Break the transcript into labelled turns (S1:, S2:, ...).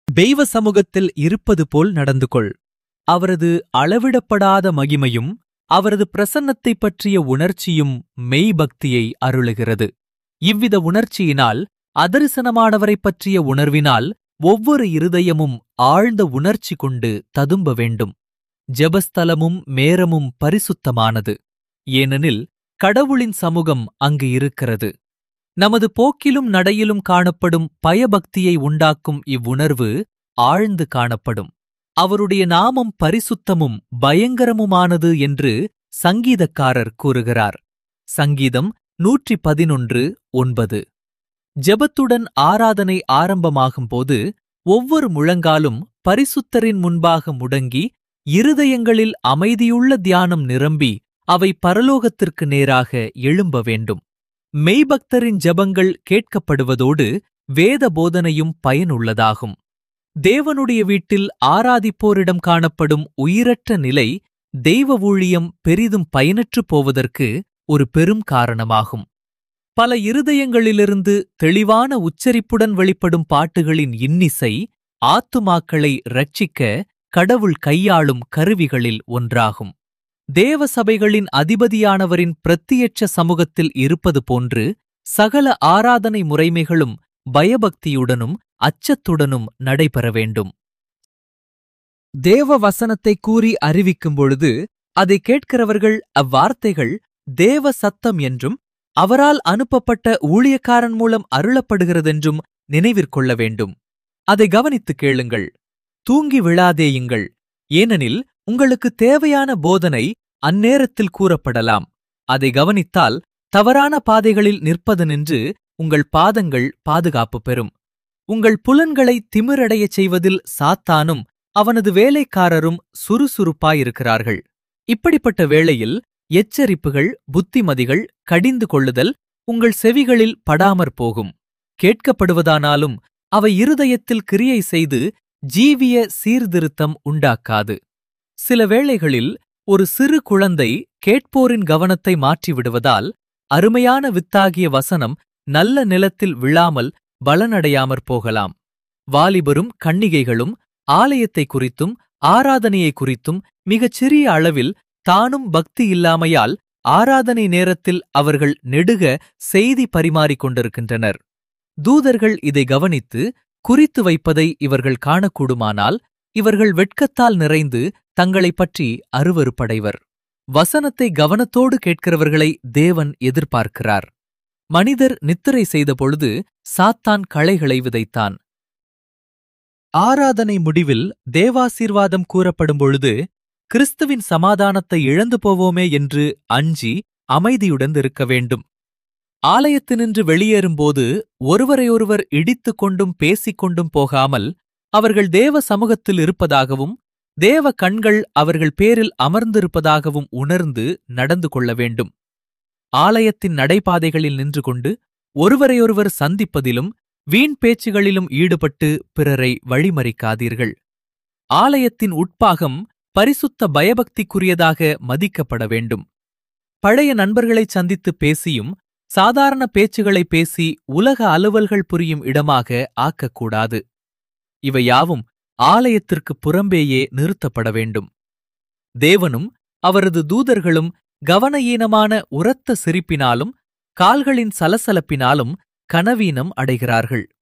S1: தெய்வ சமூகத்தில் இருப்பது போல் நடந்து கொள். அவரது அளவிடப்படாத மகிமையும் அவரது பிரசன்னத்தைப் பற்றிய உணர்ச்சியும் மெய்பக்தியை அருளுகிறது. இவ்வித உணர்ச்சியினால், அதரிசனமானவரைப் பற்றிய உணர்வினால் ஒவ்வொரு இருதயமும் ஆழ்ந்த உணர்ச்சி கொண்டு ததும்ப வேண்டும். ஜெபஸ்தலமும் மேரமும் பரிசுத்தமானது, ஏனெனில் கடவுளின் சமூகம் அங்கு இருக்கிறது. நமது போக்கிலும் நடையிலும் காணப்படும் பயபக்தியை உண்டாக்கும் இவ்வுணர்வு ஆழ்ந்து காணப்படும். அவருடைய நாமம் பரிசுத்தமும் பயங்கரமுமானது என்று சங்கீதக்காரர் கூறுகிறார். சங்கீதம் 111:9. ஜெபத்துடன் ஆராதனை ஆரம்பமாகும்போது ஒவ்வொரு முழங்காலும் பரிசுத்தரின் முன்பாக முடங்கி, இருதயங்களில் அமைதியுள்ள தியானம் நிரம்பி அவை பரலோகத்திற்கு நேராக எழும்ப வேண்டும். மெய்பக்தரின் ஜெபங்கள் கேட்கப்படுவதோடு வேத போதனையும் பயனுள்ளதாகும். தேவனுடைய வீட்டில் ஆராதிப்போரிடம் காணப்படும் உயிரற்ற நிலை தெய்வ ஊழியம் பெரிதும் பயனற்று போவதற்கு ஒரு பெரும் காரணமாகும். பல இருதயங்களிலிருந்து தெளிவான உச்சரிப்புடன் வெளிப்படும் பாட்டுகளின் இன்னிசை ஆத்துமாக்களை இரட்சிக்க கடவுள் கையாளும் கருவிகளில் ஒன்றாகும். தேவ சபைகளின் அதிபதியானவரின் பிரத்தியட்ச சமூகத்தில் இருப்பது போன்று சகல ஆராதனை முறைமைகளும் பயபக்தியுடனும் அச்சத்துடனும் நடைபெற வேண்டும். தேவ வசனத்தை கூறி அறிவிக்கும் பொழுது அதை கேட்கிறவர்கள் அவ்வார்த்தைகள் தேவ சத்தம் என்றும் அவரால் அனுப்பப்பட்ட ஊழியக்காரன் மூலம் அருளப்படுகிறதென்றும் நினைவிற்கொள்ள வேண்டும். அதை கவனித்துக் கேளுங்கள். தூங்கி விழாதேயுங்கள், ஏனெனில் உங்களுக்கு தேவையான போதனை அந்நேரத்தில் கூறப்படலாம். அதை கவனித்தால் தவறான பாதைகளில் நிற்பது நின்று உங்கள் பாதங்கள் பாதுகாப்பு பெறும். உங்கள் புலன்களை திமிரடையச் செய்வதில் சாத்தானும் அவனது வேலைக்காரரும் சுறுசுறுப்பாயிருக்கிறார்கள். இப்படிப்பட்ட வேளையில் எச்சரிப்புகள், புத்திமதிகள், கடிந்து கொள்ளுதல் உங்கள் செவிகளில் படாமற் போகும். கேட்கப்படுவதானாலும் அவை இருதயத்தில் கிரியை செய்து ஜீவிய சீர்திருத்தம் உண்டாக்காது. சில வேளைகளில் ஒரு சிறு குழந்தை கேட்போரின் கவனத்தை மாற்றிவிடுவதால் அருமையான வித்தாகிய வசனம் நல்ல நிலத்தில் விழாமல் பலனடையாமற் போகலாம். வாலிபரும் கன்னிகைகளும் ஆலயத்தை குறித்தும் ஆராதனையை குறித்தும் மிகச் சிறிய அளவில் தானும் பக்தி இல்லாமையால் ஆராதனை நேரத்தில் அவர்கள் நெடுக செய்தி பரிமாறிக் கொண்டிருக்கின்றனர். தூதர்கள் இதை கவனித்து குறித்து வைப்பதை இவர்கள் காணக்கூடுமானால் இவர்கள் வெட்கத்தால் நிறைந்து தங்களைப் பற்றி அருவருப்படைவர். வசனத்தை கவனத்தோடு கேட்கிறவர்களை தேவன் எதிர்பார்க்கிறார். மனிதர் நித்திரை செய்தபொழுது சாத்தான் களைகளை விதைத்தான். ஆராதனை முடிவில் தேவாசீர்வாதம் கூறப்படும் பொழுது கிறிஸ்துவின் சமாதானத்தை இழந்து போவோமே என்று அஞ்சி அமைதியுடன் இருக்க வேண்டும். ஆலயத்தினின்று வெளியேறும்போது ஒருவரையொருவர் இடித்துக் கொண்டும் பேசிக் கொண்டும் போகாமல் அவர்கள் தேவ சமூகத்தில் இருப்பதாகவும் தேவ கண்கள் அவர்கள் பேரில் அமர்ந்திருப்பதாகவும் உணர்ந்து நடந்து கொள்ள வேண்டும். ஆலயத்தின் நடைபாதைகளில் நின்று கொண்டு ஒருவரையொருவர் சந்திப்பதிலும் வீண் பேச்சுகளிலும் ஈடுபட்டு பிறரை வழிமறிக்காதீர்கள். ஆலயத்தின் உட்பாகம் பரிசுத்த பயபக்திக்குரியதாக மதிக்கப்பட வேண்டும். பழைய நண்பர்களைச் சந்தித்து பேசியும் சாதாரண பேச்சுகளை பேசி உலக அலுவல்கள் புரியும் இடமாக ஆக்கக்கூடாது. இவை யாவும் ஆலயத்திற்கு புறம்பேயே நிறுத்தப்பட வேண்டும். தேவனும் அவரது தூதர்களும் கவனஈனமான உரத்த சிரிப்பினாலும் கால்களின் சலசலப்பினாலும் கனவீனம் அடைகிறார்கள்.